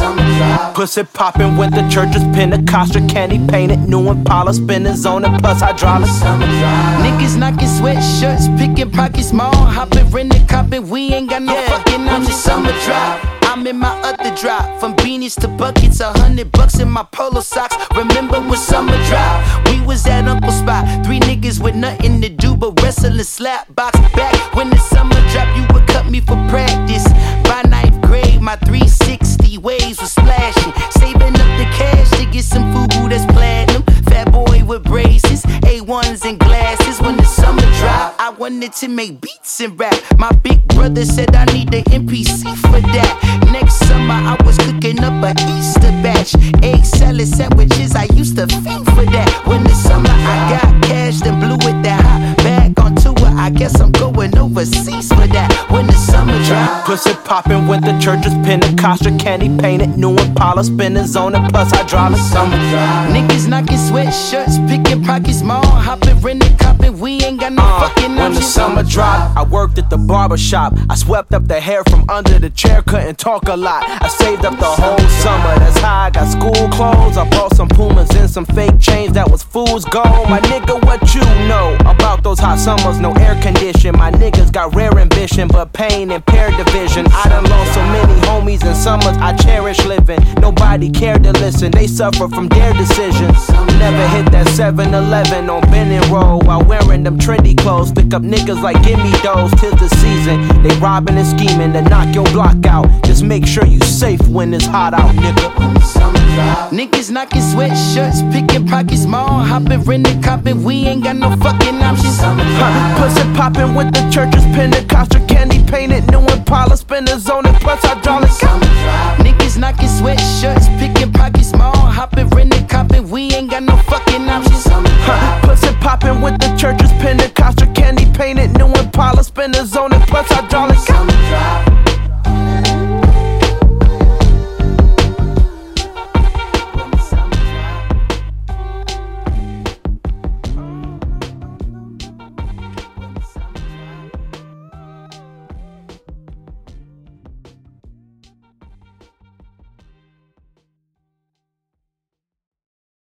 summer drive. Pussy poppin' with the church is Pentecostal, candy painted, new Impala spinners on it, plus hydraulic. Summer drive. Niggas knocking sweatshirts, picking pockets small, hopping, renting, copping. We ain't got no fucking option. Summer drive. I'm in my other drop, from beanies to buckets, $100 in my polo socks. Remember when summer dropped? We was at Uncle Spot, 3 niggas with nothing to do but wrestle and slap box. Back when the summer dropped, you would cut me for practice. By 9th grade, my 360 waves was splashing, saving up the cash to get some food that's platinum. Fat boy with braces, A1s and glasses. When the summer dropped, I wanted to make beats and rap. My big brother said I need the MPC for that. Next summer I was cooking up a Easter batch, egg salad sandwiches, I used to feed for that. When the summer I got cash, then blew it that hot back on tour. I guess I'm going overseas for that. When the summer drop. Pussy poppin' with the church is Pentecostal, candy painted, new Impala spinners on it, plus hydraulic. Summer drive. Niggas knocking sweatshirts, picking pockets small, hopping, renting, copping. We ain't got no fucking option. When the summer dropped, I worked at the barber shop. I swept up the hair from under the chair, couldn't talk a lot. I saved up the whole summer, that's how I got school clothes. I bought some Pumas and some fake chains that was fool's gold. My nigga, what you know about those hot summers? No air condition. My niggas got rare ambition, but pain impaired division. I done lost so many homies in summers I cherish living. Nobody cared to listen, they suffer from their decisions. Never hit that 7-Eleven on Bennett Road while wearing them trendy clothes. Pick up niggas like gimme those, 'tis the season. They robbing and scheming to knock your block out. Just make sure you safe when it's hot out, nigga. Summer drive. Niggas knocking sweatshirts, picking pockets small, hopping, renting, copping. We ain't got no fucking options. Pussy poppin' with the church is Pentecostal, candy painted, new Impala spinners on it, plus hydraulic. Summer drive. Niggas knocking sweatshirts, picking pockets small, hopping, renting, copping. We ain't got no fucking options. Summer drive. Pussy poppin' with the church is Pentecostal, candy painted, new Impala spinners on it, plus hydraulic.